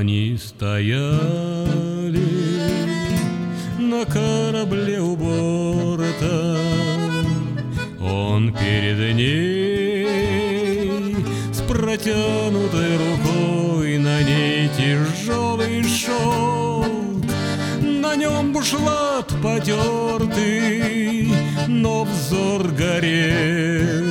Они стояли на корабле у борта, он перед ней с протянутой рукой, на ней тяжелый шелк, на нем бушлат потертый, но взор горел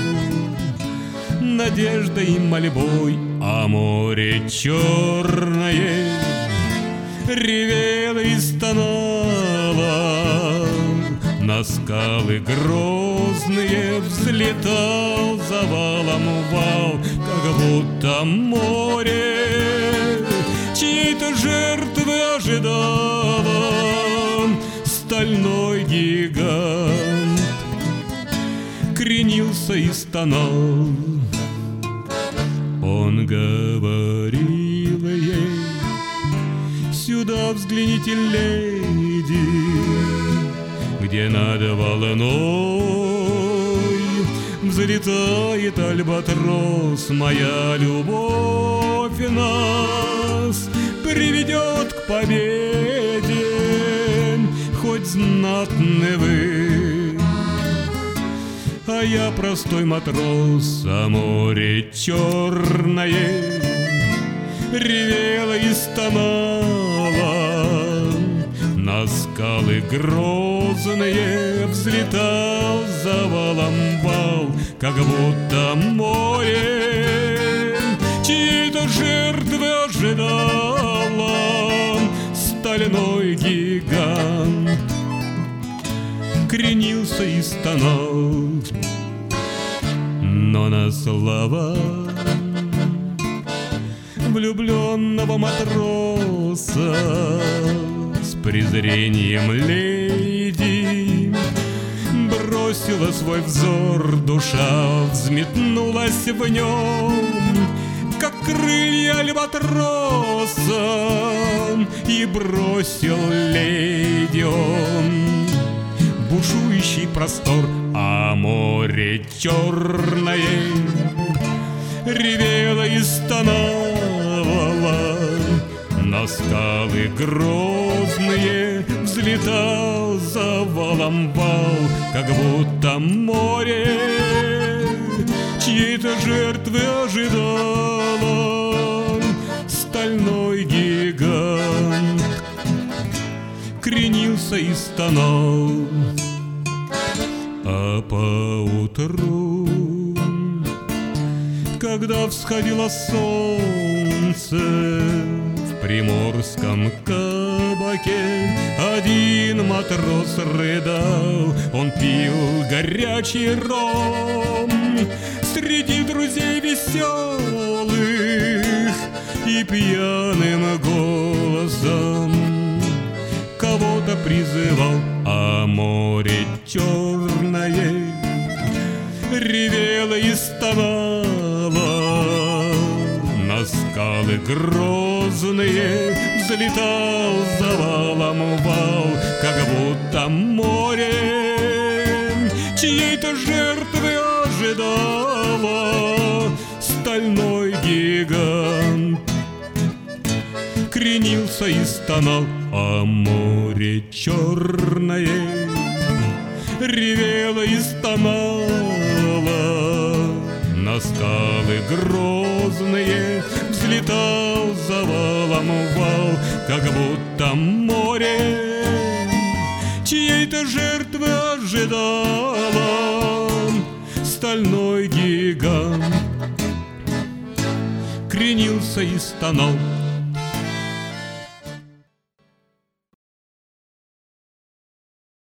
надеждой и мольбой, а море черное ревело и стонало. На скалы грозные взлетал завалом вал, как будто море чьей-то жертвы ожидало. Стальной гигант кренился и стонал. Он говорил ей: сюда взгляните, леди, где над волной взлетает альбатрос. Моя любовь нас приведет к победе, хоть знатны вы, а я простой матрос. А море черное ревело и стонало, на скалы грозные взлетал завалом вал, как будто море чьей-то жертвы ожидало. Стальной гигант кренился и стонал, но на слова влюбленного матроса с презрением леди бросила свой взор. Душа взметнулась в нем, как крылья альбатроса, и бросил леди он бушующий простор. А море черное ревело и стонало, на скалы грозные взлетал завалом вал, как будто море чьей-то жертвы ожидало. Стальной гигант кренился и стонал. А поутру, когда всходило солнце, в приморском кабаке один матрос рыдал. Он пил горячий ром среди друзей веселых и пьяным голосом кого-то призывал. А море черное ревело и стонало, на скалы грозные взлетал завалом вал, как будто море чьей-то жертвы ожидало. Стальной гигант кренился и стонал, а море черное ревело и стонало, на скалы грозные взлетал завалом вал, как будто море чьей-то жертвы ожидало. Стальной гигант кренился и стонал,